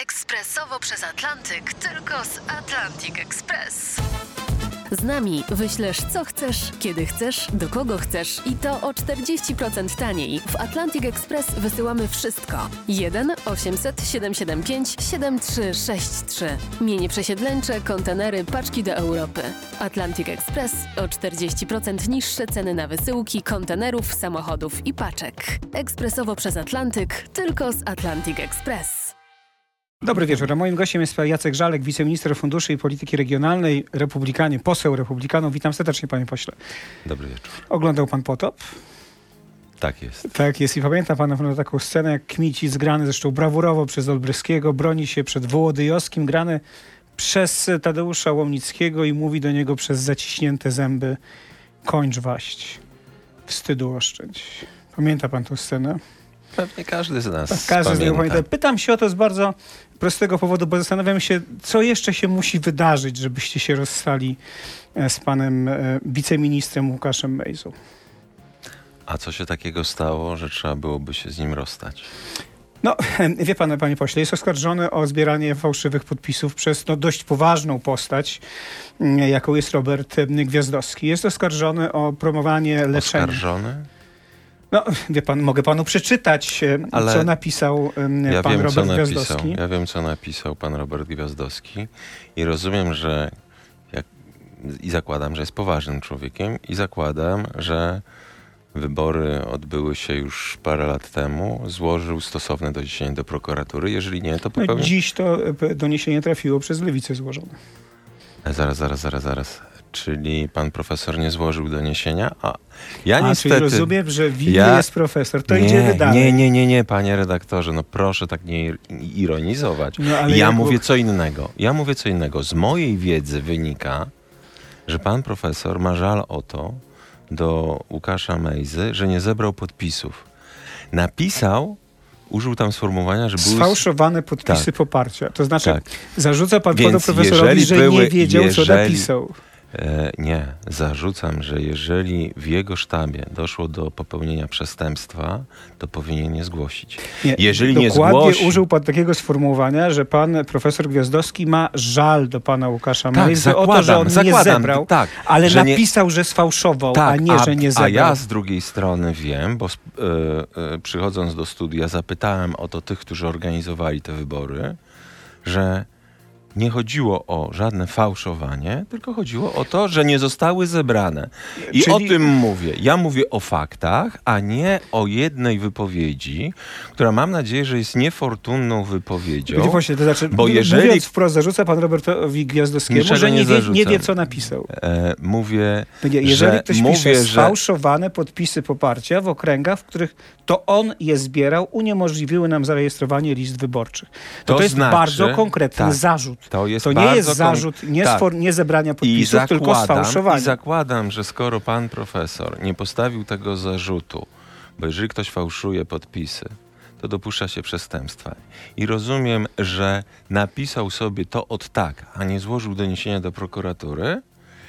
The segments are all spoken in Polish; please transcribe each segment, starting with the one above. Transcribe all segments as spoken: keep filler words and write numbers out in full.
Ekspresowo przez Atlantyk, tylko z Atlantic Express. Z nami wyślesz co chcesz, kiedy chcesz, do kogo chcesz i to o czterdzieści procent taniej. W Atlantic Express wysyłamy wszystko. jeden osiemset siedemset siedemdziesiąt pięć siedemdziesiąt trzy sześćdziesiąt trzy. Mienie przesiedleńcze, kontenery, paczki do Europy. Atlantic Express o czterdzieści procent niższe ceny na wysyłki kontenerów, samochodów i paczek. Ekspresowo przez Atlantyk, tylko z Atlantic Express. Dobry wieczór. A moim gościem jest pan Jacek Żalek, wiceminister funduszy i polityki regionalnej, republikanie, poseł republikanów. Witam serdecznie, panie pośle. Dobry wieczór. Oglądał pan Potop? Tak jest. Tak jest i pamięta pan na pewno taką scenę, jak Kmicic, grany zresztą brawurowo przez Olbryskiego, broni się przed Wołodyjowskim, grany przez Tadeusza Łomnickiego i mówi do niego przez zaciśnięte zęby: kończ waść, wstydu oszczędź. Pamięta pan tę scenę? Pewnie każdy z nas tak, każdy z nas pamięta. Pytam się o to z bardzo prostego powodu, bo zastanawiam się, co jeszcze się musi wydarzyć, żebyście się rozstali z panem wiceministrem Łukaszem Mejzą. A co się takiego stało, że trzeba byłoby się z nim rozstać? No, wie pan, panie pośle, jest oskarżony o zbieranie fałszywych podpisów przez no, dość poważną postać, jaką jest Robert Gwiazdowski. Jest oskarżony o promowanie leczenia. Oskarżony? No, wie pan, mogę panu przeczytać, ale co napisał um, ja pan wiem, Robert co napisał. Gwiazdowski. Ja wiem, co napisał pan Robert Gwiazdowski i rozumiem, że jak, i zakładam, że jest poważnym człowiekiem i zakładam, że wybory odbyły się już parę lat temu, złożył stosowne doniesienie do prokuratury. Jeżeli nie, to popełni... No, dziś to doniesienie trafiło przez Lewicę złożone. Zaraz, zaraz, zaraz, zaraz. Czyli pan profesor nie złożył doniesienia? A ja A, niestety... czyli rozumiem, że winny ja... jest profesor. To nie, idziemy dalej. Nie, nie, nie, nie, panie redaktorze. No proszę tak nie ironizować. No, ale ja jak... mówię co innego. Ja mówię co innego. Z mojej wiedzy wynika, że pan profesor ma żal o to do Łukasza Mejzy, że nie zebrał podpisów. Napisał, użył tam sformułowania, że były... Sfałszowane podpisy tak. poparcia. To znaczy, tak. zarzuca pan Więc panu profesorowi, że były, nie wiedział, jeżeli, co napisał. E, nie. Zarzucam, że jeżeli w jego sztabie doszło do popełnienia przestępstwa, to powinien je zgłosić. Nie, jeżeli dokładnie nie zgłosi... użył pan takiego sformułowania, że pan profesor Gwiazdowski ma żal do pana Łukasza tak, Mejzy zakładam, o to, że on zakładam, nie zebrał, tak, ale że napisał, nie... że sfałszował, tak, a nie, a, że nie zebrał. A ja z drugiej strony wiem, bo e, e, przychodząc do studia zapytałem o to tych, którzy organizowali te wybory, że nie chodziło o żadne fałszowanie, tylko chodziło o to, że nie zostały zebrane. I Czyli... o tym mówię. Ja mówię o faktach, a nie o jednej wypowiedzi, która mam nadzieję, że jest niefortunną wypowiedzią. Właśnie, to znaczy, bo jeżeli... Mówiąc wprost, zarzuca pan Robertowi Gwiazdowskiemu, Niczego że nie, nie wie, zarzucam. nie wie, co napisał. E, mówię, nie, jeżeli że... ktoś mówię, pisze że... sfałszowane podpisy poparcia w okręgach, w których to on je zbierał, uniemożliwiły nam zarejestrowanie list wyborczych. To, To to jest znaczy, bardzo konkretny tak, zarzut. To, jest to nie bardzo jest zarzut nie, tak. sfor- nie zebrania podpisów, zakładam, tylko sfałszowania. I zakładam, że skoro pan profesor nie postawił tego zarzutu, bo jeżeli ktoś fałszuje podpisy, to dopuszcza się przestępstwa. I rozumiem, że napisał sobie to od tak, a nie złożył doniesienia do prokuratury.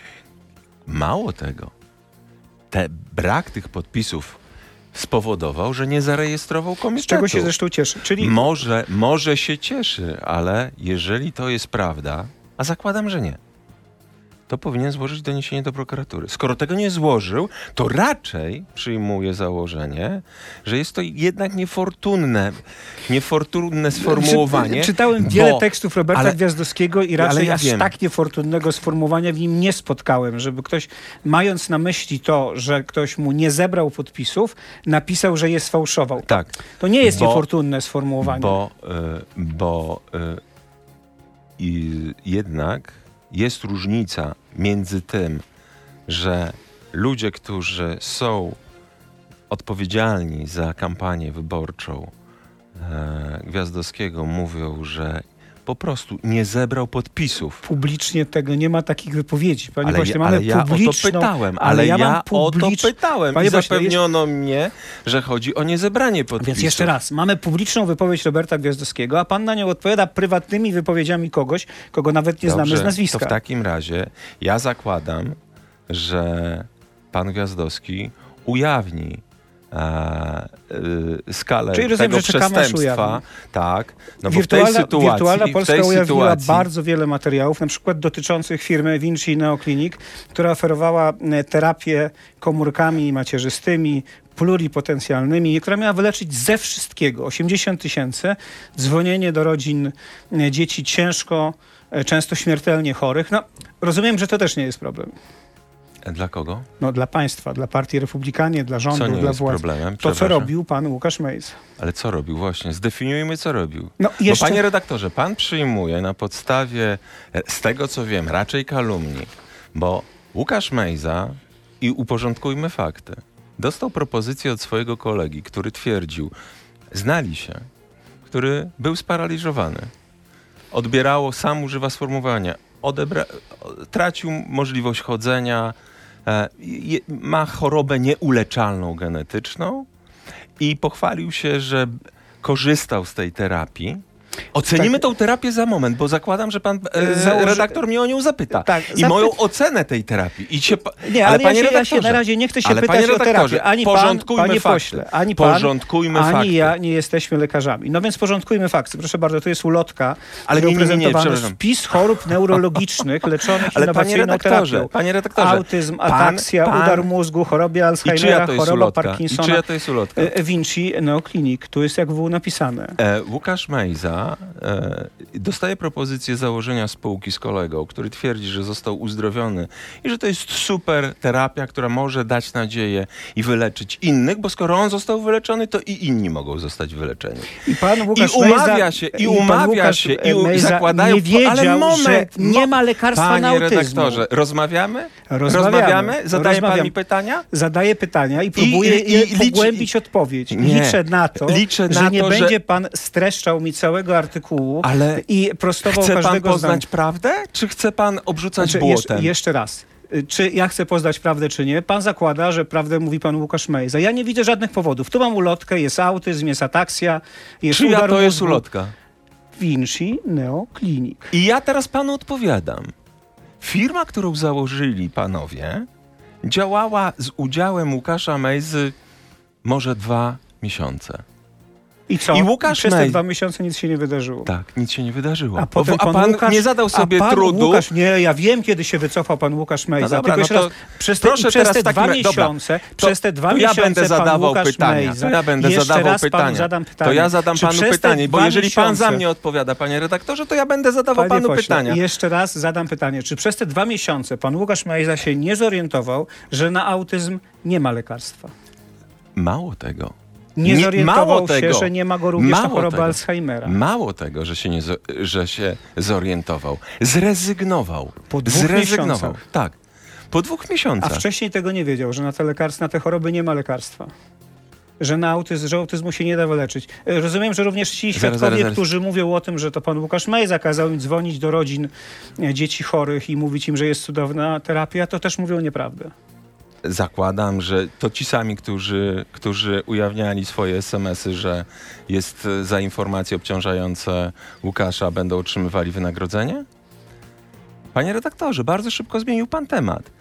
Mało tego, te, brak tych podpisów spowodował, że nie zarejestrował komitetu. Z czego się zresztą cieszy. Czyli... Może, może się cieszy, ale jeżeli to jest prawda, a zakładam, że nie, to powinien złożyć doniesienie do prokuratury. Skoro tego nie złożył, to raczej przyjmuję założenie, że jest to jednak niefortunne, niefortunne sformułowanie. Czytałem wiele bo, tekstów Roberta ale, Gwiazdowskiego i raczej ja aż wiem. tak niefortunnego sformułowania w nim nie spotkałem, żeby ktoś, mając na myśli to, że ktoś mu nie zebrał podpisów, napisał, że je sfałszował. Tak. To nie jest bo, niefortunne sformułowanie. Bo, y, bo y, i jednak jest różnica między tym, że ludzie, którzy są odpowiedzialni za kampanię wyborczą e, Gwiazdowskiego, mówią, że po prostu nie zebrał podpisów. Publicznie tego nie ma takich wypowiedzi. Panie ale pośle, ja, mamy ale ja publiczną... o to pytałem, ale, ale ja, ja mam publicz... o to pytałem Panie i pośle, zapewniono jest... mnie, że chodzi o niezebranie podpisów. Więc jeszcze raz, mamy publiczną wypowiedź Roberta Gwiazdowskiego, a pan na nią odpowiada prywatnymi wypowiedziami kogoś, kogo nawet nie Dobrze, znamy z nazwiska. to w takim razie ja zakładam, że pan Gwiazdowski ujawni e, y, skalę Czyli rozumiem, tego że czekamy, aż przestępstwa. ujawni. Tak. No bo w Wirtualna, tej sytuacji, Wirtualna w Polska tej ujawniła sytuacji, bardzo wiele materiałów, na przykład dotyczących firmy Vinci Neoclinic, która oferowała e, terapię komórkami macierzystymi, pluripotencjalnymi, która miała wyleczyć ze wszystkiego osiemdziesiąt tysięcy, dzwonienie do rodzin e, dzieci ciężko, e, często śmiertelnie chorych. No, rozumiem, że to też nie jest problem. Dla kogo? No, dla państwa, dla partii Republikanie, dla rządu, Co nie dla jest władzy. problemem? To, co Przepraszam. robił pan Łukasz Mejza. Ale co robił właśnie? Zdefiniujmy, co robił. No, jeszcze... Bo panie redaktorze, pan przyjmuje na podstawie, e, z tego co wiem, raczej kalumni, bo Łukasz Mejza, i uporządkujmy fakty, dostał propozycję od swojego kolegi, który twierdził, znali się, który był sparaliżowany. Odbierało, sam używa sformułowania, odebra- tracił możliwość chodzenia, e, je, ma chorobę nieuleczalną genetyczną i pochwalił się, że korzystał z tej terapii. Ocenimy Tak. tą terapię za moment, bo zakładam, że pan e, Założy- redaktor mnie o nią zapyta. Tak, I zapy- moją ocenę tej terapii. I się pa- Nie, ale, panie ja, się, ja redaktorze, się na razie nie chcę się ale pytać panie o terapię. redaktorze, Ani pan, porządkujmy panie fakty. pośle, ani pan, Porządkujmy ani fakty. ja nie jesteśmy lekarzami. No więc porządkujmy fakty. Proszę bardzo, to jest ulotka, Ale ale nie, nie, nie, nie, prezentowany przepraszam. wpis chorób neurologicznych leczonych Ale panie innowacyjną redaktorze, terapią. panie redaktorze, Autyzm, pan- ataksja, pan- udar mózgu, chorobie I czyja Alzheimera, to jest choroba ulotka? I Parkinsona. czyja to jest ulotka? E, Vinci Neoclinic, tu jest jak było napisane. E, Łukasz Mejza e, dostaje propozycję założenia spółki z kolegą, który twierdzi, że został uzdrowiony i że to jest super terapia, która może dać nadzieję i wyleczyć innych, bo skoro on został wyleczony, to i inni mogą zostać wyleczeni. I pan Łukasz I umawia Mejza, się, i pan umawia Łukasz się, i u- Mejza zakładają... nie wiedział, ale moment, że nie ma lekarstwa panie na autyzm. redaktorze, rozmawiamy? Rozmawiamy. Rozmawiamy? Zadaje pan Rozmawiam. mi pytania? Zadaję pytania i próbuję i- je i licz- pogłębić odpowiedź. Nie. Liczę na to, Liczę że na nie to, że- będzie pan streszczał mi całego artykułu Ale i prostował Chce pan każdego poznać zdania. prawdę, czy chce pan obrzucać Znaczy, jeszcze, błotem? jeszcze raz. Y, Czy ja chcę poznać prawdę, czy nie? Pan zakłada, że prawdę mówi pan Łukasz Mejza. Ja nie widzę żadnych powodów. Tu mam ulotkę, jest autyzm, jest ataksja, jest Czyja udar to jest mózgu. ulotka? Vinci Neoclinic. I ja teraz panu odpowiadam. Firma, którą założyli panowie, działała z udziałem Łukasza Mejzy może dwa miesiące. I co? I Łukasz Przez te Mejza- dwa miesiące nic się nie wydarzyło. Tak, nic się nie wydarzyło. A potem a pan, pan Łukasz, nie zadał sobie a pan trudu. Łukasz, nie, ja wiem, kiedy się wycofał pan Łukasz Mejza. No dobra, tylko no jeszcze to raz, przez te, proszę i przez teraz te w takim dwa razie- dobra, miesiące, to- przez te dwa to ja miesiące będę pan zadawał Łukasz pytania. Mejza, To ja będę jeszcze zadawał raz panu pytania. zadam pytanie. To ja zadam Czy panu przez te pytanie, bo dwa jeżeli pan za miesiące- mnie odpowiada, panie redaktorze, to ja będę zadawał Panie panu pośle, pytania. jeszcze raz zadam pytanie. Czy przez te dwa miesiące pan Łukasz Mejza się nie zorientował, że na autyzm nie ma lekarstwa? Mało tego. Nie, Nie- zorientował mało się, tego. że nie ma go również na Mało chorobę tego. Alzheimera. Mało tego, że się, nie zo- że się zorientował. Zrezygnował. Po dwóch Zrezygnował. miesiącach. Tak. Po dwóch A miesiącach. wcześniej tego nie wiedział, że na te lekarstwa, na te choroby nie ma lekarstwa. Że na autyzm, że autyzmu się nie da wyleczyć. E, Rozumiem, że również ci Zaraz, świadkowie, zaraz, zaraz. którzy mówią o tym, że to pan Łukasz Mejza kazał im dzwonić do rodzin e, dzieci chorych i mówić im, że jest cudowna terapia, to też mówią nieprawdę. Zakładam, że to ci sami, którzy, którzy ujawniali swoje es em esy, że jest e, za informacje obciążające Łukasza, będą otrzymywali wynagrodzenie? Panie redaktorze, bardzo szybko zmienił pan temat.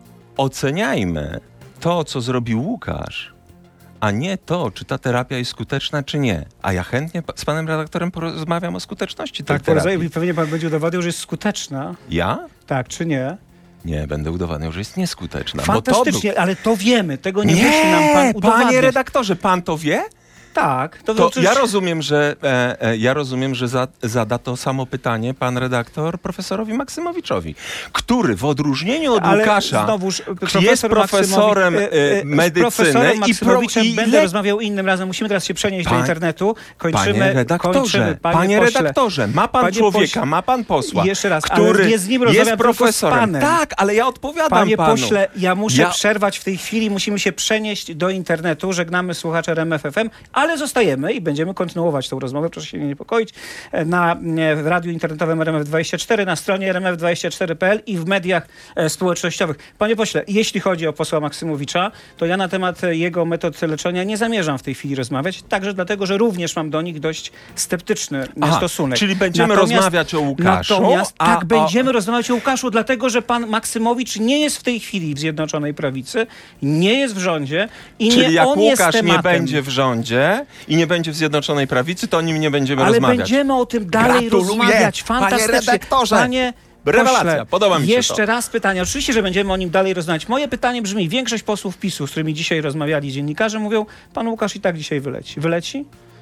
Oceniajmy to, co zrobił Łukasz, a nie to, czy ta terapia jest skuteczna, czy nie. A ja chętnie pa- z panem redaktorem porozmawiam o skuteczności tej Tak, terapii. porozmawiam i pewnie pan będzie udowadniał, że jest skuteczna. Ja? Tak, czy nie? Nie, będę udowadniał, że jest nieskuteczna. Bo Fantastycznie, to ale to wiemy. Tego nie, był... musi nam pan Nie, udowadniać. panie redaktorze, pan to wie? Tak. To, To to ja rozumiem, że, e, e, ja rozumiem, że za, zada to samo pytanie pan redaktor profesorowi Maksymowiczowi, który w odróżnieniu od Ale Łukasza znowuż, jest profesorem Maksymowicz- e, e, e, medycyny Z profesorem i, pro, Maksymowiczem i będę le... rozmawiał innym razem. Musimy teraz się przenieść do Pan- internetu. Kończymy, Panie redaktorze, kończymy, panie, panie pośle. redaktorze, ma pan Panie człowieka, pośle- ma pan posła, Jeszcze raz, ale który nie z nim jest rozmawiam, tylko z profesorem. panem. Tak, ale ja odpowiadam Panie panu. pośle, ja muszę Ja- przerwać w tej chwili. Musimy się przenieść do internetu. Żegnamy słuchacze R M F F M, ale ale zostajemy i będziemy kontynuować tę rozmowę, proszę się nie niepokoić, na e, w radiu internetowym R M F dwadzieścia cztery, na stronie R M F dwadzieścia cztery kropka P L i w mediach e, społecznościowych. Panie pośle, jeśli chodzi o posła Maksymowicza, to ja na temat jego metod leczenia nie zamierzam w tej chwili rozmawiać, także dlatego, że również mam do nich dość sceptyczny Aha, stosunek. czyli będziemy Natomiast- rozmawiać o Łukaszu, Natomiast a- tak, a- będziemy rozmawiać o Łukaszu, dlatego, że pan Maksymowicz nie jest w tej chwili w Zjednoczonej Prawicy, nie jest w rządzie i Czyli nie jak on jest Łukasz nie tematem. będzie w rządzie i nie będzie w Zjednoczonej Prawicy, to o nim nie będziemy Ale rozmawiać. będziemy o tym dalej Gratuluję, rozmawiać. panie Fantastycznie. redaktorze. Panie Rewelacja, pośle, podoba mi się jeszcze to. raz pytanie. Oczywiście, że będziemy o nim dalej rozmawiać. Moje pytanie brzmi, większość posłów PiSu, z którymi dzisiaj rozmawiali dziennikarze, mówią, pan Łukasz i tak dzisiaj wyleci. Wyleci?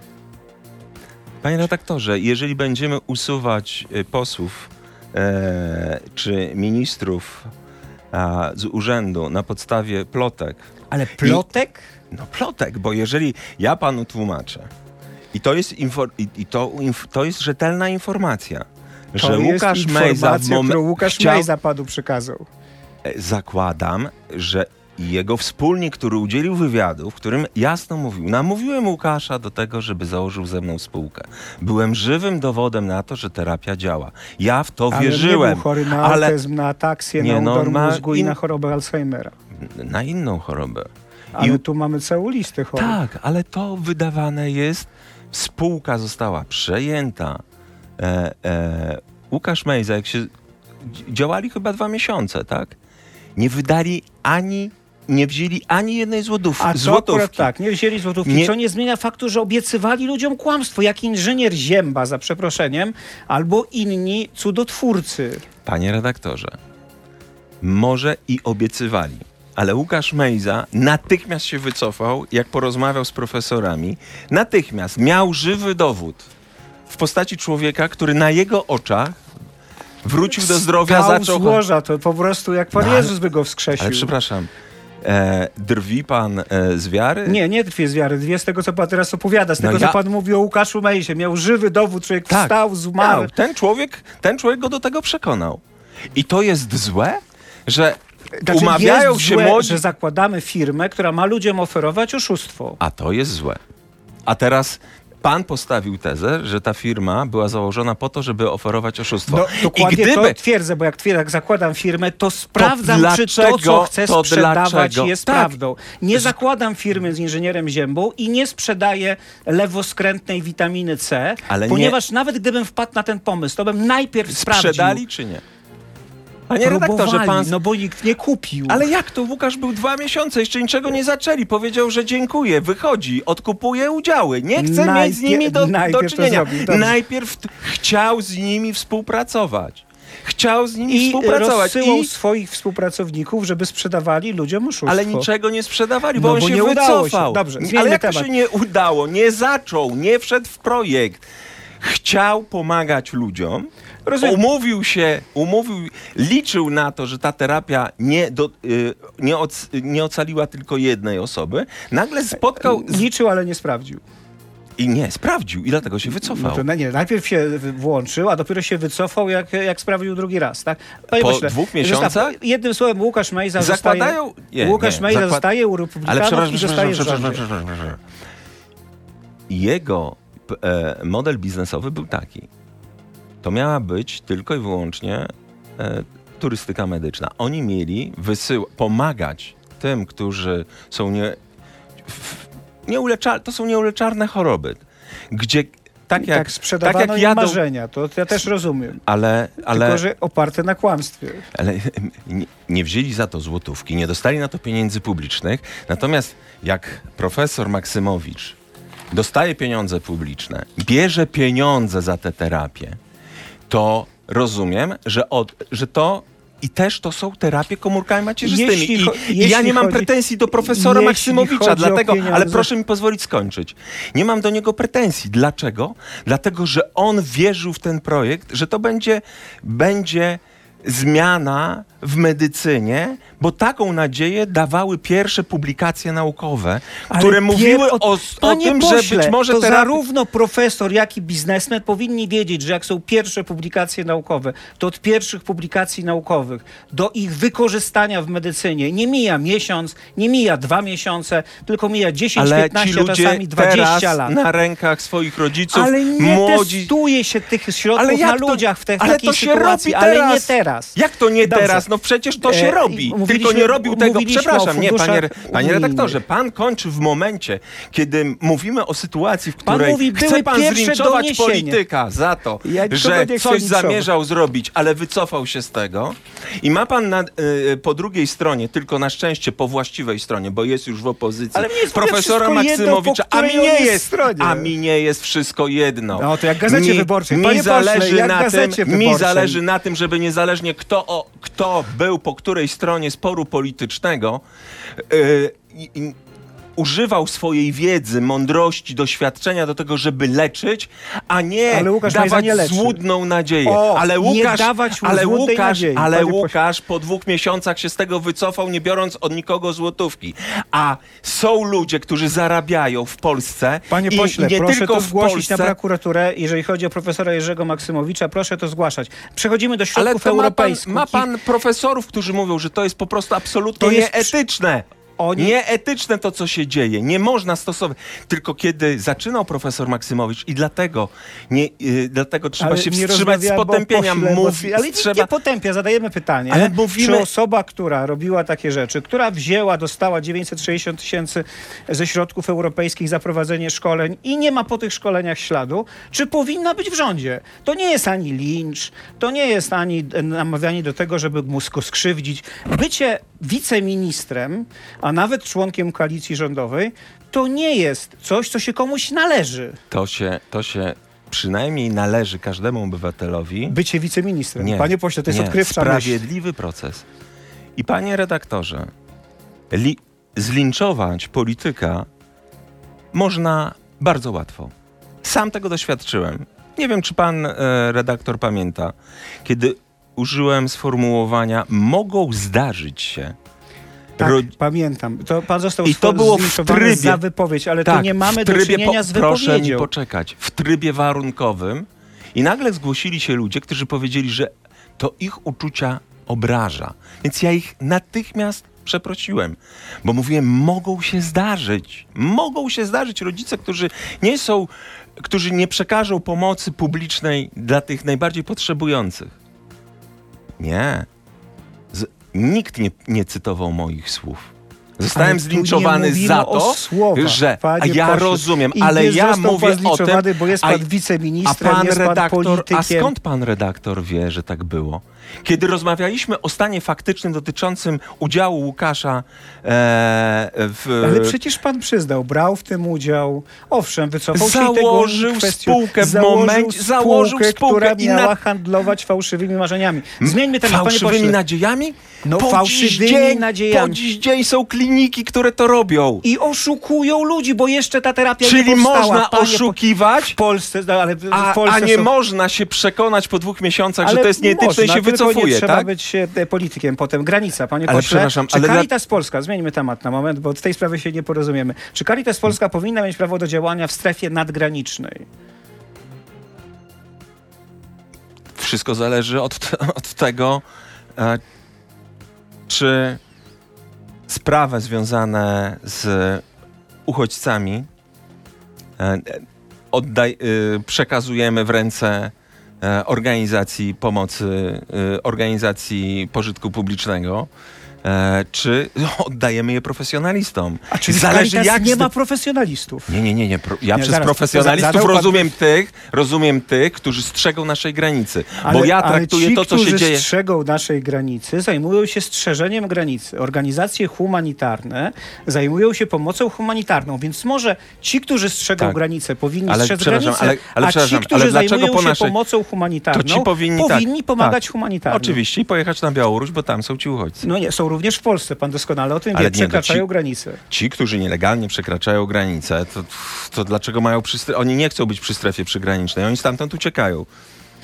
Panie redaktorze, jeżeli będziemy usuwać y, posłów e, czy ministrów a, z urzędu na podstawie plotek, Ale plotek? no plotek, bo jeżeli ja panu tłumaczę i to jest, infor, i, i to, inf, to jest rzetelna informacja, To że jest Łukasz Mejza w informacja, którą momencie Łukasz chciał, Mejza panu przekazał. e, zakładam, że jego wspólnik, który udzielił wywiadu, w którym jasno mówił, namówiłem Łukasza do tego, żeby założył ze mną spółkę. Byłem żywym dowodem na to, że terapia działa. Ja w to Ale wierzyłem. nie był chory na ale autyzm, na ataksję, Nie, na no, udar ma mózgu i in- na chorobę Alzheimera. na inną chorobę. Ale I- tu mamy całą listę chorób. Tak, ale to wydawane jest, spółka została przejęta. E, e, Łukasz Mejza, jak się działali chyba dwa miesiące, tak? Nie wydali ani, nie wzięli ani jednej złotów, A to złotówki. akurat tak, nie wzięli złotówki, Nie- co nie zmienia faktu, że obiecywali ludziom kłamstwo, jak inżynier Zięba, za przeproszeniem, albo inni cudotwórcy. Panie redaktorze, może i obiecywali, ale Łukasz Mejza natychmiast się wycofał, jak porozmawiał z profesorami. Natychmiast miał żywy dowód w postaci człowieka, który na jego oczach wrócił do zdrowia, Stał zaczął... z łoża, to po prostu jak Pan No, ale- Jezus by go wskrzesił. Ale przepraszam, e, drwi pan e, z wiary? Nie, nie drwie z wiary, dwie z tego, co Pan teraz opowiada, z No tego, ja- co Pan mówi o Łukaszu Mejzie. Miał żywy dowód, człowiek Tak, wstał, zmarł. miał. Ten człowiek, ten człowiek go do tego przekonał. I to jest złe, że Znaczy, umawiają jest się złe, młodzi... że zakładamy firmę, która ma ludziom oferować oszustwo. A to jest złe. A teraz pan postawił tezę, że ta firma była założona po to, żeby oferować oszustwo. No, dokładnie I gdyby... to twierdzę, bo jak twierdzę, jak zakładam firmę, to sprawdzam, czy to, dlaczego- co chcę to sprzedawać, dlaczego? jest Tak. prawdą. Nie zakładam firmy z inżynierem Ziębą i nie sprzedaję lewoskrętnej witaminy C, Ale nie- ponieważ nawet gdybym wpadł na ten pomysł, to bym najpierw sprawdził. Sprzedali czy nie? Panie redaktorze, Próbowali, pan... no bo nikt nie kupił. Ale jak to? Łukasz był dwa miesiące, jeszcze niczego nie zaczęli. Powiedział, że dziękuję, wychodzi, odkupuje udziały. Nie chce Najpie- mieć z nimi do, do najpierw to czynienia. zrobił, dobrze. Najpierw t- chciał z nimi współpracować. Chciał z nimi I współpracować. rozsyłał I... swoich współpracowników, żeby sprzedawali ludziom oszustwo. Ale niczego nie sprzedawali, bo No on bo się nie udało się. wycofał. Dobrze, zmieńmy Ale jak temat. to się nie udało? Nie zaczął, nie wszedł w projekt. Chciał pomagać ludziom. Rozumiem. Umówił się, umówił, liczył na to, że ta terapia nie, do, y, nie, oc, nie ocaliła tylko jednej osoby. Nagle spotkał z... Liczył, ale nie sprawdził. i nie, sprawdził i dlatego się wycofał. No to nie, najpierw się w- włączył, a dopiero się wycofał, jak, jak sprawdził drugi raz, tak? Panie Po pośle, dwóch miesiącach? Zostaw, jednym słowem, Łukasz Mejza Zakładają... zostaje... Nie, Łukasz nie, Mejza zakład- zostaje u Ale republikanów przepraszam, i zostaje w przepraszam, rządzie. przepraszam, przepraszam, przepraszam. Jego p- e, model biznesowy był taki. To miała być tylko i wyłącznie e, turystyka medyczna. Oni mieli wysył- pomagać tym, którzy są nie, w, nieuleczalne, to są nieuleczalne choroby, gdzie tak I jak, tak sprzedawano tak jak im jadą, marzenia, to ja też rozumiem. ale, ale, Tylko, że oparte na kłamstwie. ale nie, nie wzięli za to złotówki, nie dostali na to pieniędzy publicznych. Natomiast jak profesor Maksymowicz dostaje pieniądze publiczne, bierze pieniądze za tę terapię, to rozumiem, że, od, że to i też to są terapie komórkami macierzystymi. Jeśli I, cho- I ja jeśli nie mam chodzi- pretensji do profesora jeśli Maksymowicza, chodzi o dlatego, pieniądze- ale proszę mi pozwolić skończyć. Nie mam do niego pretensji. Dlaczego? Dlatego, że on wierzył w ten projekt, że to będzie, będzie zmiana w medycynie, bo taką nadzieję dawały pierwsze publikacje naukowe, Ale które pier- mówiły o, o Panie tym, pośle, że być może to terapia- zarówno profesor, jak i biznesmen powinni wiedzieć, że jak są pierwsze publikacje naukowe, to od pierwszych publikacji naukowych do ich wykorzystania w medycynie nie mija miesiąc, nie mija dwa miesiące, tylko mija dziesięć, ale ci piętnaście, ludzie czasami dwadzieścia teraz lat. na rękach swoich rodziców, Ale nie młodzi... testuje się tych środków Ale na jak to- ludziach w, te, w ale takiej to się sytuacji, robi ale teraz. nie teraz. Jak to nie Dobrze. teraz? No przecież to się E, robi. mówiliśmy- Tylko nie robił tego. mówiliśmy Przepraszam, o nie, panie, funduszach panie unijnych. redaktorze, pan kończy w momencie, kiedy mówimy o sytuacji, w Pan której mówi, były chce pan pierwsze zlinczować doniesienia. polityka za to, Ja nikogo że nie chcę coś linczować. zamierzał zrobić, ale wycofał się z tego. I ma pan na, y, po drugiej stronie, tylko na szczęście po właściwej stronie, bo jest już w opozycji, Ale mnie jest w ogóle profesora wszystko jedno, Maksymowicza, po a mi której on nie jest jest, stronie. a mi nie jest wszystko jedno. No to jak w Gazecie mi, Wyborczej. Mi Panie pośle, zależy jak w na Gazecie tym, mi Wyborczej. zależy na tym, żeby niezależnie kto, o, kto był po której stronie sporu politycznego, yy, yy, używał swojej wiedzy, mądrości, doświadczenia do tego, żeby leczyć, a nie Ale Łukasz Mejza dawać nie leczy. złudną nadzieję. O, ale nie Łukasz, dawać ale złudnej Łukasz, nadziei, ale panie pośle. Łukasz po dwóch miesiącach się z tego wycofał, nie biorąc od nikogo złotówki. A są ludzie, którzy zarabiają w Polsce Panie i, pośle, i nie proszę tylko to w zgłosić Polsce. na prokuraturę. Jeżeli chodzi o profesora Jerzego Maksymowicza, proszę to zgłaszać. Przechodzimy do Ale środków to ma pan, europejskich. ma pan profesorów, którzy mówią, że to jest po prostu absolutnie To jest nieetyczne. Oni- Nieetyczne to, co się dzieje. Nie można stosować. Tylko kiedy zaczynał profesor Maksymowicz i dlatego, nie, yy, dlatego trzeba Ale się nie wstrzymać z rozmawia, bo potępienia. pośle, bo- Mówi, ale trzeba... nie potępia, zadajemy pytanie. Ale mówimy- Czy osoba, która robiła takie rzeczy, która wzięła, dostała dziewięćset sześćdziesiąt tysięcy ze środków europejskich za prowadzenie szkoleń i nie ma po tych szkoleniach śladu, czy powinna być w rządzie? To nie jest ani lincz, to nie jest ani namawianie do tego, żeby mu sk- skrzywdzić. Bycie wiceministrem, a nawet członkiem koalicji rządowej, to nie jest coś, co się komuś należy. To się, to się przynajmniej należy każdemu obywatelowi. Bycie wiceministrem. Nie, Panie pośle, to jest nie. odkrywcza myśl. Sprawiedliwy proces. I panie redaktorze, li, zlinczować polityka można bardzo łatwo. Sam tego doświadczyłem. Nie wiem, czy pan e, redaktor pamięta, kiedy użyłem sformułowania mogą zdarzyć się. Tak, ro- pamiętam. To pan został I to było w zlinczowany trybie- za wypowiedź, ale tu Tak, nie mamy w do trybie czynienia po- z Proszę mi wypowiedzią. poczekać. W trybie warunkowym i nagle zgłosili się ludzie, którzy powiedzieli, że to ich uczucia obraża. Więc ja ich natychmiast przeprosiłem, bo mówiłem, mogą się zdarzyć. Mogą się zdarzyć rodzice, którzy nie są, którzy nie przekażą pomocy publicznej dla tych najbardziej potrzebujących. Nie. Z, nikt nie, nie cytował moich słów. Zostałem Ale tu nie zlinczowany mówimy za o to, słowach, że panie a ja pośle. rozumiem, I ale nie ja został mówię pan o zlinczowany, tym, bo jest a, pan a wiceministrem, pan jest pan redaktor, politykiem. a skąd pan redaktor wie, że tak było? Kiedy rozmawialiśmy o stanie faktycznym dotyczącym udziału Łukasza e, w... Ale przecież pan przyznał, brał w tym udział. Owszem, wycofał się i tego Założył kwestią- spółkę w założył momencie- założył spółkę która i miała na- handlować fałszywymi marzeniami. Zmieńmy temat, panie Fałszywymi pośle. nadziejami? No, po fałszywymi dziś dzień, nadziejami. Po dziś dzień są kliniki, które to robią. I oszukują ludzi, bo jeszcze ta terapia Czyli nie powstała. można Panie, oszukiwać, W Polsce, no, ale w a, Polsce a nie są... można się przekonać po dwóch miesiącach, że Ale to jest nieetyczne można, i się tylko wycofuje, nie trzeba tak? być e, politykiem potem. Granica, panie Ale pośle. przepraszam, Czy ale dla- Caritas Polska, zmieńmy temat na moment, bo w tej sprawie się nie porozumiemy. Czy Caritas Polska powinna mieć prawo do działania w strefie nadgranicznej? Wszystko zależy od, od tego, e, czy sprawy związane z uchodźcami e, oddaj, e, przekazujemy w ręce e, organizacji pomocy, e, organizacji pożytku publicznego, e, czy oddajemy je profesjonalistom. A czyli Zależy, w Caritas jak nie zde- ma profesjonalistów? Nie, nie, nie, nie. Pro, ja Nie, przez zaraz, profesjonalistów zadał pan- rozumiem tych, rozumiem tych, którzy strzegą naszej granicy. Ale, bo ja ale traktuję ci, to, co się którzy dzieje. strzegą naszej granicy, zajmują się strzeżeniem granicy. Organizacje humanitarne zajmują się pomocą humanitarną, więc może ci, którzy strzegą Tak. granicę, powinni Ale strzec przepraszam, granicę, ale- ale a ci, przepraszam, którzy ale dlaczego zajmują po się naszej- pomocą humanitarną, To ci powinni, powinni tak, pomagać tak. humanitarnie. Oczywiście i pojechać na Białoruś, bo tam są ci uchodźcy. No nie, są również w Polsce, pan doskonale o tym Ale wie, nie, to przekraczają ci- granicę. Ci, którzy nielegalnie przekraczają granicę, to, to dlaczego mają przy stre- Oni nie chcą być przy strefie przygranicznej, oni stamtąd uciekają.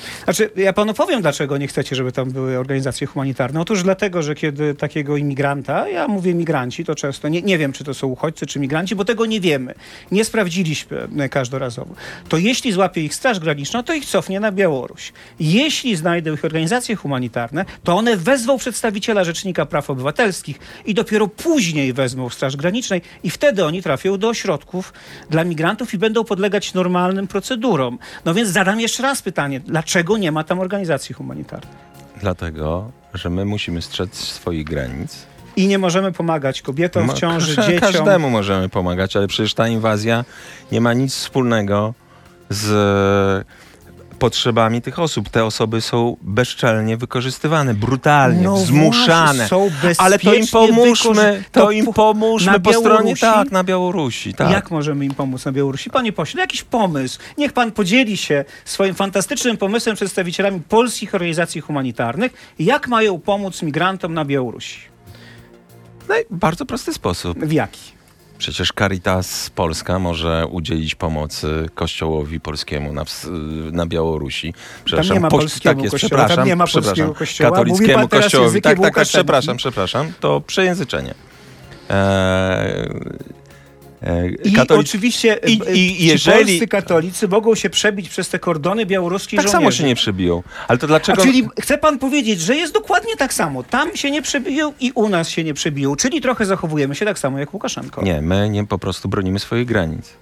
Znaczy, ja panu powiem, dlaczego nie chcecie, żeby tam były organizacje humanitarne. Otóż dlatego, że kiedy takiego imigranta, ja mówię migranci, to często, nie, nie wiem, czy to są uchodźcy, czy migranci, bo tego nie wiemy. Nie sprawdziliśmy każdorazowo. To jeśli złapie ich Straż Graniczna, to ich cofnie na Białoruś. Jeśli znajdą ich organizacje humanitarne, to one wezwą przedstawiciela Rzecznika Praw Obywatelskich i dopiero później wezmą Straż Granicznej i wtedy oni trafią do ośrodków dla migrantów i będą podlegać normalnym procedurom. No więc zadam jeszcze raz pytanie, dlaczego nie ma tam organizacji humanitarnych? Dlatego, że my musimy strzec swoich granic. I nie możemy pomagać kobietom w ciąży, Ka- dzieciom. Każdemu możemy pomagać, ale przecież ta inwazja nie ma nic wspólnego z potrzebami tych osób. Te osoby są bezczelnie wykorzystywane, brutalnie, No zmuszane. właśnie, są Ale to im bezpiecznie pomóżmy, wykorzy- to to im po- pomóżmy na po stronie, Białorusi? tak, na Białorusi, tak. Jak możemy im pomóc na Białorusi? Panie pośle, jakiś pomysł. Niech pan podzieli się swoim fantastycznym pomysłem z przedstawicielami polskich organizacji humanitarnych. Jak mają pomóc migrantom na Białorusi? No i bardzo prosty sposób. W jaki? Przecież Caritas Polska może udzielić pomocy Kościołowi polskiemu na, ws- na Białorusi. nie ma poś- polskiego tak jest, kościoła, przepraszam, tam nie ma przepraszam, polskiego kościoła. Mówi katolickiemu pan teraz kościołowi. językiem Tak, tak, tak, Łukaszenki. przepraszam, przepraszam. To przejęzyczenie. Eee, I Katolic- oczywiście I- i, i i jeżeli- polscy katolicy mogą się przebić przez te kordony białoruskie tak żołnierzy. samo się nie przebiją. Ale to A dlaczego... czyli chce pan powiedzieć, że jest dokładnie tak samo. Tam się nie przebiją i u nas się nie przebiją. Czyli trochę zachowujemy się tak samo jak Łukaszenko. Nie, my nie po prostu bronimy swoich granic.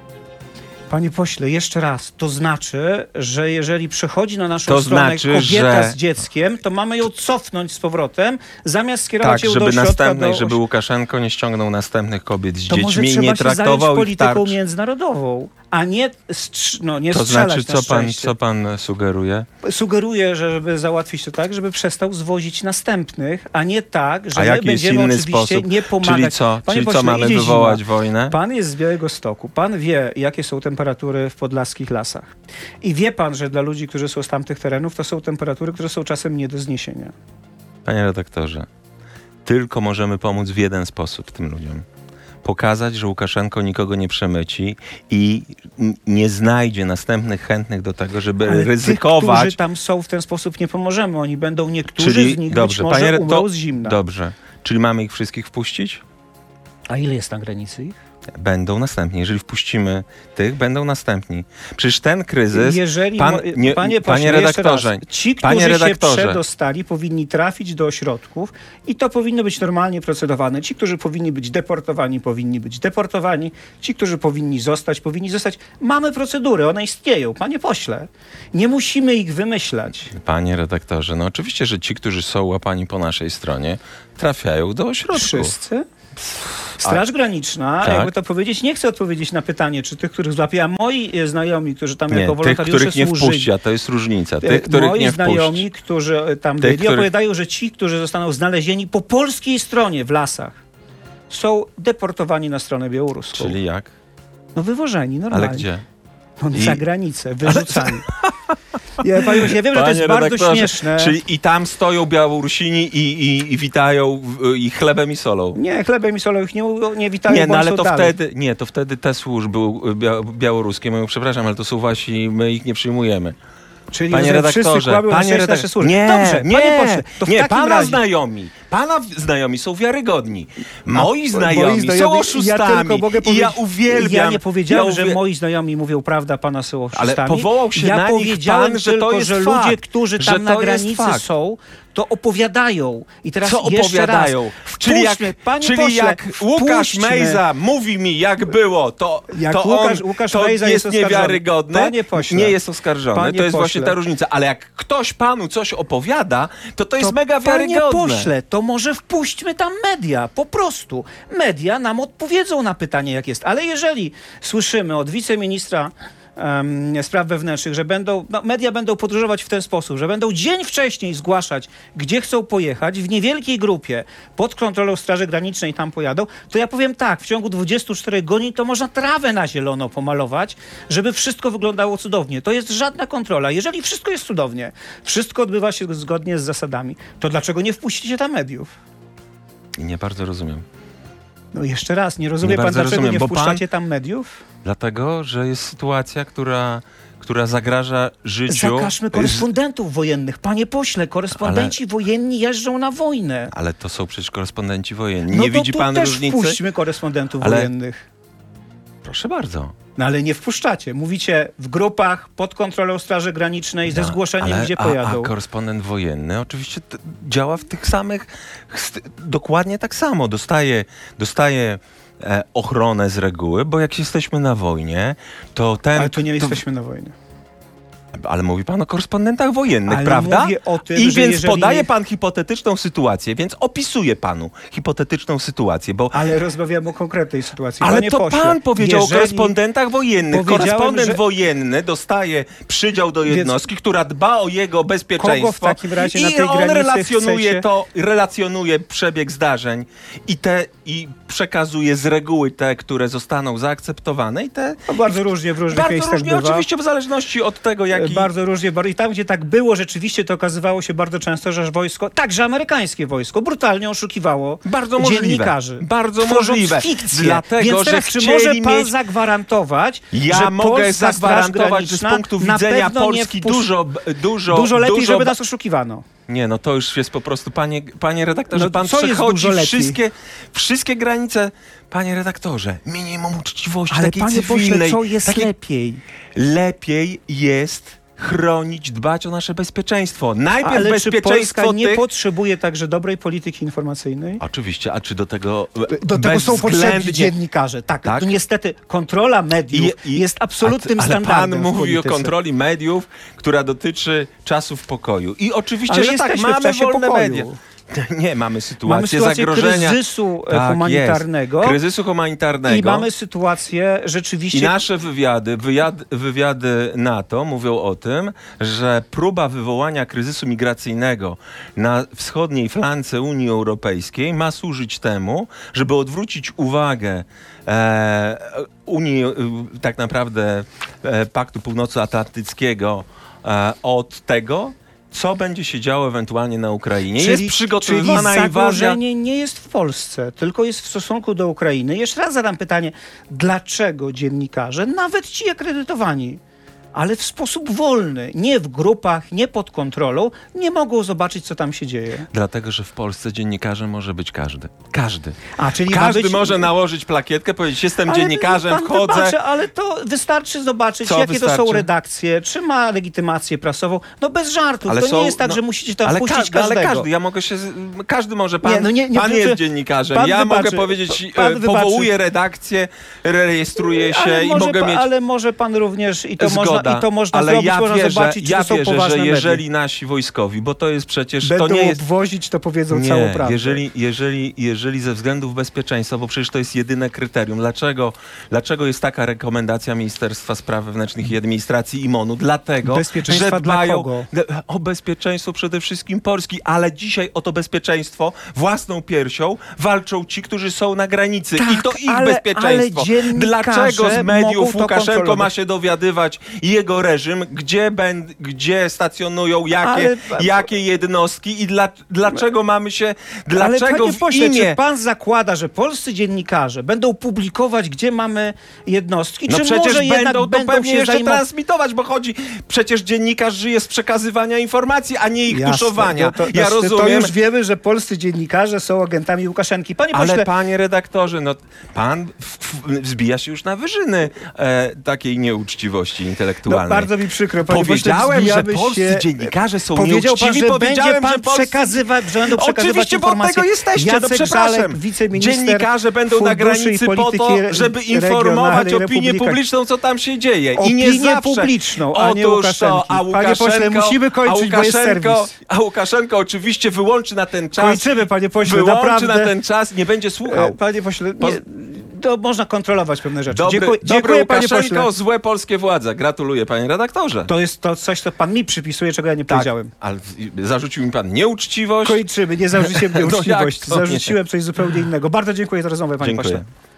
Panie pośle, jeszcze raz, to znaczy, że jeżeli przychodzi na naszą To stronę znaczy, kobieta że- z dzieckiem, to mamy ją cofnąć z powrotem, zamiast skierować Tak, ją do żeby ośrodka. następnej, do... żeby Łukaszenko nie ściągnął następnych kobiet z To może dziećmi i trzeba nie się zająć traktował ich polityką tarcz. międzynarodową, a nie, strz- no, nie To strzelać znaczy, na co pan, szczęście. co pan sugeruje? Sugeruję, że żeby załatwić to tak, żeby przestał zwozić następnych, a nie tak, że A my jaki jest będziemy inny oczywiście sposób? nie pomagać. Czyli co? Panie Czyli co, pośle, mamy idzie wywołać zima. wojnę? Pan jest z Białegostoku. Pan wie, jakie są temperatury w podlaskich lasach. I wie pan, że dla ludzi, którzy są z tamtych terenów, to są temperatury, które są czasem nie do zniesienia. Panie redaktorze, tylko możemy pomóc w jeden sposób tym ludziom. Pokazać, że Łukaszenko nikogo nie przemyci i n- nie znajdzie następnych chętnych do tego, żeby Ale ryzykować. tych, którzy tam są, w ten sposób nie pomożemy. Oni będą, niektórzy Czyli z nich dobrze, być może panie, umrą to, z zimna. Dobrze. Czyli mamy ich wszystkich wpuścić? A ile jest na granicy ich? Będą następni. Jeżeli wpuścimy tych, będą następni. Przecież ten kryzys... Jeżeli, pan, mo- nie, panie pośle, panie jeszcze redaktorze, raz, ci, panie którzy redaktorze. się przedostali, powinni trafić do ośrodków i to powinno być normalnie procedowane. Ci, którzy powinni być deportowani, powinni być deportowani. Ci, którzy powinni zostać, powinni zostać. Mamy procedury, one istnieją. Panie pośle, nie musimy ich wymyślać. Panie redaktorze, no oczywiście, że ci, którzy są łapani po naszej stronie, trafiają do ośrodku. Wszyscy? Straż Graniczna, tak. jakby to powiedzieć, nie chcę odpowiedzieć na pytanie, czy tych, których złapie, a moi e, znajomi, którzy tam Nie, jako tych, wolontariusze których nie służyli, wpuści, a to jest różnica. e, Tych, których moi nie znajomi, wpuści. którzy e, tam Tych, byli, których- opowiadają, że ci, którzy zostaną znalezieni po polskiej stronie w lasach, są deportowani na stronę białoruską. Czyli jak? No wywożeni normalnie. Ale gdzie? No, I- za granicę, wyrzucani. Ja, panie, ja wiem, że to jest bardzo redaktorze, śmieszne. Czyli i tam stoją Białorusini i, i, i witają w- i chlebem i solą. Nie, chlebem i solą ich nie, nie witają, Nie, bo no oni ale są to dalej. wtedy, nie, to wtedy te służby bia- białoruskie mówią, przepraszam, ale to są wasi, my ich nie przyjmujemy. Czyli Panie że wszyscy redaktorze, kłamią na panie szczęście nasze redaktorze, służby. nie, Dobrze, nie, panie pośle, to w nie, takim pana razie... znajomi, pana w- znajomi są wiarygodni. Moi Moi znajomi, znajomi- są Ja oszustami tylko mogę i ja powiedzieć- uwielbiam. Ja nie powiedziałem, ja że uwie- moi znajomi mówią prawda, pana są oszustami. Ale powołał się ja na nich powiedziałem pan, że tylko, to jest że fakt, ludzie, którzy że tam na to jest granicy fakt. są, to opowiadają. I teraz Co jeszcze opowiadają? raz. Czyli jak, Wpuśćmy, panie czyli pośle, jak Łukasz wpuśćmy. Mejza mówi mi, jak było, to, Jak to Łukasz- on Łukasz to Mejza jest jest oskarżony. niewiarygodne. Panie pośle. Nie jest oskarżony. Panie to jest pośle. właśnie ta różnica. Ale jak ktoś panu coś opowiada, to to jest To, mega panie wiarygodne. pośle, to może wpuśćmy tam media, po prostu. Media nam odpowiedzą na pytanie, jak jest. Ale jeżeli słyszymy od wiceministra em, spraw wewnętrznych, że będą, no, media będą podróżować w ten sposób, że będą dzień wcześniej zgłaszać, gdzie chcą pojechać, w niewielkiej grupie, pod kontrolą Straży Granicznej tam pojadą, to ja powiem tak, w ciągu dwudziestu czterech godzin to można trawę na zielono pomalować, żeby wszystko wyglądało cudownie. To jest żadna kontrola. Jeżeli wszystko jest cudownie, wszystko odbywa się zgodnie z zasadami, to dlaczego nie wpuścicie tam mediów? I nie bardzo rozumiem. No jeszcze raz, nie rozumie Nie pan, bardzo dlaczego rozumiem, nie bo wpuszczacie pan- tam mediów? Dlatego, że jest sytuacja, która, która zagraża życiu... Zakażmy korespondentów wojennych. Panie pośle, korespondenci Ale- wojenni jeżdżą na wojnę. Ale to są przecież korespondenci wojenni. No Nie to widzi tu pan też różnicy? wpuśćmy korespondentów Ale- wojennych. Proszę bardzo. No ale nie wpuszczacie. Mówicie w grupach, pod kontrolą Straży Granicznej, ze No, zgłoszeniem, ale- gdzie a, pojadą. A korespondent wojenny oczywiście t- działa w tych samych, st- dokładnie tak samo. Dostaje, dostaje e, ochronę z reguły, bo jak jesteśmy na wojnie, to ten... Ale tu nie to, jesteśmy na wojnie. Ale mówi pan o korespondentach wojennych, Ale prawda? mówię o tym, I że więc jeżeli podaje nie- pan hipotetyczną sytuację, więc opisuje panu hipotetyczną sytuację, bo... Ale rozmawiamy o konkretnej sytuacji. Ale Panie to pośle, pan powiedział jeżeli- o korespondentach wojennych. Powiedziałem, Korespondent że- wojenny dostaje przydział do jednostki, która dba o jego bezpieczeństwo. Kogo w takim razie I na tej on granicy relacjonuje chcecie? to, relacjonuje przebieg zdarzeń i te i przekazuje z reguły te, które zostaną zaakceptowane i te... No, bardzo różnie w różnych Bardzo miejscach różnie, bywa. oczywiście w zależności od tego, jaki... Bardzo różnie. bar- I tam, gdzie tak było, rzeczywiście to okazywało się bardzo często, że wojsko, także amerykańskie wojsko, brutalnie oszukiwało Bardzo możliwe. dziennikarzy. Bardzo tworząc możliwe. fikcję. Dlatego, Więc że teraz, czy chcieli może pan mieć- zagwarantować, Ja że mogę Polska Straż zagwarantować, że z Graniczna punktu na widzenia pewno nie Polski wpusz- dużo, dużo, Dużo lepiej, dużo żeby ba- nas oszukiwano. Nie, no to już jest po prostu, panie, panie redaktorze, No pan co jest przechodzi dużo lepiej? wszystkie, wszystkie granice, panie redaktorze, minimum uczciwości Ale takiej panie cywilnej. pośle, co jest takiej- lepiej? Lepiej jest chronić, dbać o nasze bezpieczeństwo. Najpierw Ale czy bezpieczeństwo Polska nie tych... potrzebuje także dobrej polityki informacyjnej? Oczywiście, a czy do tego Do tego są potrzebni bezwzględnie... dziennikarze. Tak, Tak? tu niestety kontrola mediów I- i- jest absolutnym a- ale standardem pan w mówi o polityce. kontroli mediów, która dotyczy czasów pokoju. I oczywiście, Ale że tak, jesteśmy w mamy czasie wolne pokoju. media. Nie, mamy sytuację, Mamy sytuację zagrożenia. kryzysu e, Tak, humanitarnego jest. Kryzysu humanitarnego. i mamy sytuację rzeczywiście... I nasze wywiady, wywiad, wywiady NATO mówią o tym, że próba wywołania kryzysu migracyjnego na wschodniej flance Unii Europejskiej ma służyć temu, żeby odwrócić uwagę e, Unii, e, tak naprawdę e, Paktu Północnoatlantyckiego e, od tego, co będzie się działo ewentualnie na Ukrainie. jest przygotowywana czyli inwazja. zagrożenie nie jest w Polsce, tylko jest w stosunku do Ukrainy. Jeszcze raz zadam pytanie, dlaczego dziennikarze, nawet ci akredytowani, ale w sposób wolny, nie w grupach, nie pod kontrolą, nie mogą zobaczyć, co tam się dzieje? Dlatego, że w Polsce dziennikarzem może być każdy. Każdy. A, czyli ma Każdy być... może nałożyć plakietkę, powiedzieć, jestem Ale dziennikarzem, pan wchodzę. Wybaczy, ale to wystarczy zobaczyć, Co jakie to wystarczy? są redakcje, czy ma legitymację prasową. No bez żartów, Ale to są- nie jest tak, no, że musicie tam ale, wpuścić każdy, ale każdego. każdy, ja mogę się, z- każdy może, pan, Nie, no nie- nie pan przy- jest dziennikarzem, pan ja wybaczy, mogę powiedzieć, pan e, wybaczy. powołuję redakcję, rejestruję się Ale i może, mogę pa, mieć... ale może pan również i to Zgoda, można, i to można ale zrobić, ja można wierzę, zobaczyć, czy ja to są wierzę, poważne że media. jeżeli nasi wojskowi, bo to jest przecież, Będą to nie jest... obwozić, to powiedzą Nie, całą prawdę. jeżeli, jeżeli, jeżeli ze względów bezpieczeństwa, bo przecież to jest jedyne kryterium. Dlaczego, dlaczego jest taka rekomendacja Ministerstwa Spraw Wewnętrznych i Administracji i MON-u? Dlatego, Bezpieczeństwa że dla dbają kogo? o bezpieczeństwo przede wszystkim Polski, ale dzisiaj o to bezpieczeństwo własną piersią walczą ci, którzy są na granicy. Tak, I to ich ale- bezpieczeństwo. ale dziennikarze Dlaczego z mogą mediów to Łukaszenko kontrolować? ma się dowiadywać jego reżim, gdzie, ben, gdzie stacjonują jakie, Ale- jakie jednostki i dla, dlaczego mamy się, dlaczego Ale panie w pośle, imię... czy pan zakłada, że polscy dziennikarze będą publikować, gdzie mamy jednostki? No czy przecież może jednak będą to będą pewnie się jeszcze zajmować... transmitować, bo chodzi... Przecież dziennikarz żyje z przekazywania informacji, a nie ich Jasne, tuszowania. no to, ja to, rozumiem... To już wiemy, że polscy dziennikarze są agentami Łukaszenki. Panie pośle, Ale panie redaktorze, no pan w, w, wzbija się już na wyżyny e, takiej nieuczciwości no, intelektualnej. bardzo mi przykro, panie Powiedziałem, pośle, że wzbijamy polscy się... dziennikarze są Powiedział pan, nieuczciwi. że będzie Powiedziałem, pan że polscy... przekazywać, że będą przekazywać Oczywiście, bo od informacje. tego jesteście, Jacek no przepraszam. Żalek, wiceminister Dziennikarze będą na Funduszy i granicy po to, Polityki żeby informować Regionalnej opinię Republika- publiczną, co tam się dzieje. I Opinię nie zawsze. publiczną, a nie Otóż Łukaszenki. to, a Panie Łukaszenko, pośle, musimy kończyć, a bo jest Łukaszenko, serwis. a Łukaszenko oczywiście wyłączy na ten czas. Kończymy, panie pośle, wyłączy naprawdę. na ten czas, nie będzie słuchał. E, Panie pośle, Poz- nie, to można kontrolować pewne rzeczy. Dobry, Dziękuję, dobry dziękuję panie Łukaszenko, pośle. złe polskie władze. Gratuluję, panie redaktorze. To jest to coś, co pan mi przypisuje, czego ja nie tak, powiedziałem. ale zarzucił mi pan nieuczciwość. Kończymy, nie zarzuciłem No jak nieuczciwości. to nie? Zarzuciłem coś zupełnie innego. Bardzo dziękuję za rozmowę, panie Dziękuję. pośle.